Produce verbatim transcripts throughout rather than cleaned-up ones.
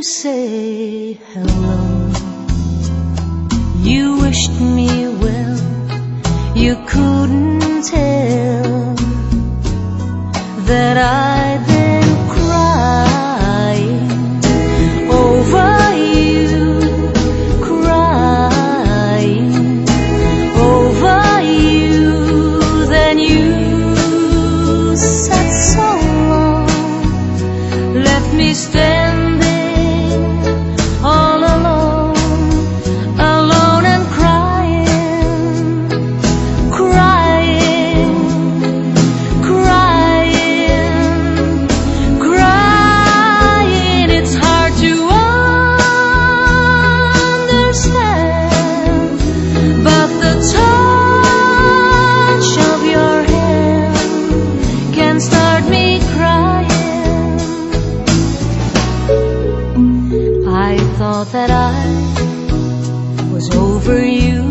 say hello. You wished me well, you couldn't tell that I'd been crying over you, crying over you. Then you sat so long, left me standing all alone, alone and crying, crying, crying, crying. It's hard to understand, but the touch of your hand can start me crying. I thought that I was over you,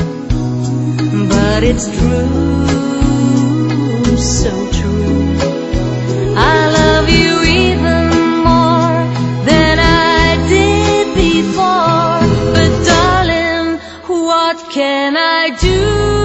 but it's true, so true. I love you even more than I did before. But darling, what can I do?